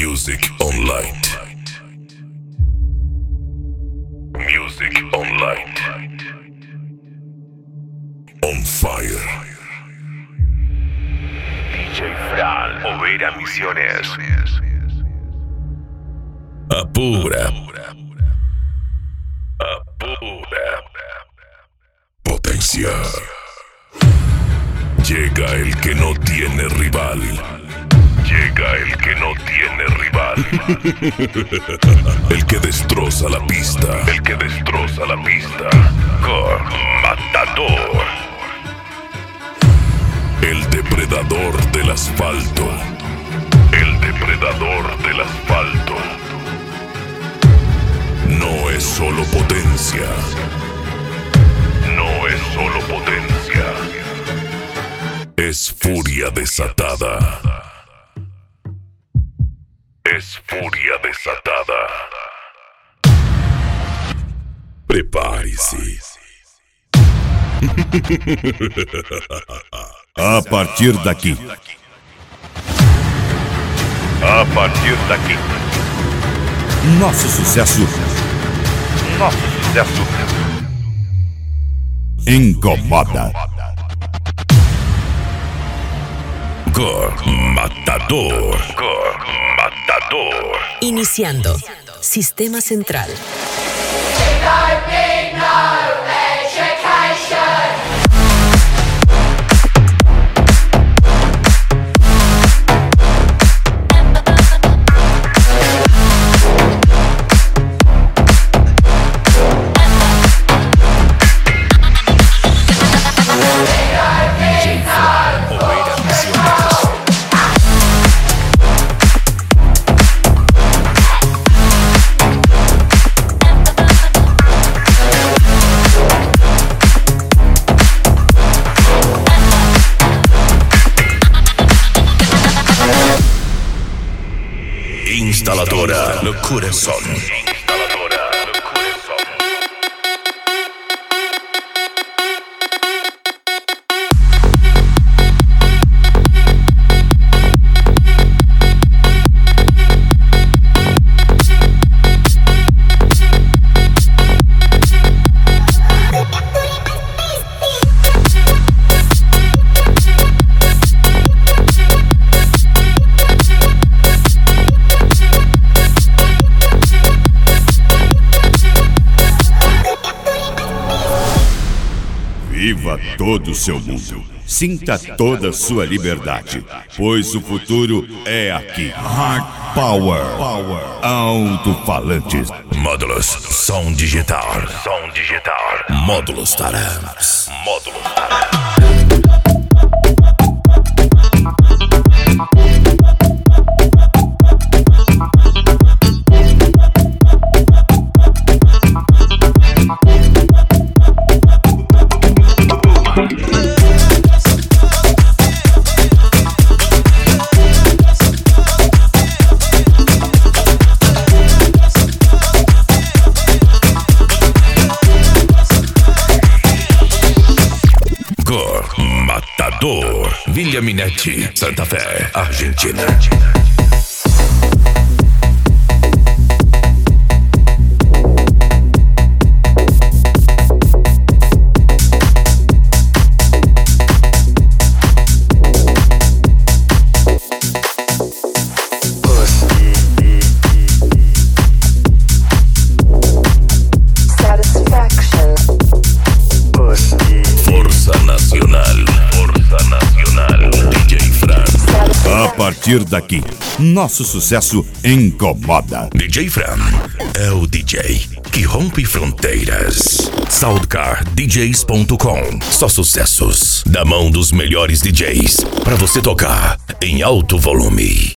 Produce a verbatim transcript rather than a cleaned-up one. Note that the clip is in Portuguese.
Music on Light. Music on Light. On fire. D J Fran, Oveira Misiones. Apura. Apura. Potencia. Llega el que no tiene rival. Llega el que no tiene rival. El que destroza la pista. El que destroza la pista. Core Matador. El depredador del asfalto. El depredador del asfalto. No es solo potencia. No es solo potencia. Es furia desatada. Es furia desatada. Prepare-se. A partir daqui. A partir daqui. Nosso sucesso Nosso sucesso incomoda. Core Matador. Core Matador. Iniciando. Sistema central. Instaladora Loucura Son. Viva todo o seu mundo. Sinta toda a sua liberdade, pois o futuro é aqui. Hard Power. Power. Alto-falantes. Módulos som digital. Som digital. Módulos Taramps. Módulos Taramps. Matador, Villa Minetti, Santa Fé, Argentina. A partir daqui, nosso sucesso incomoda. D J Fran é o D J que rompe fronteiras. Soundcar D Js ponto com. Só sucessos da mão dos melhores D Js pra você tocar em alto volume.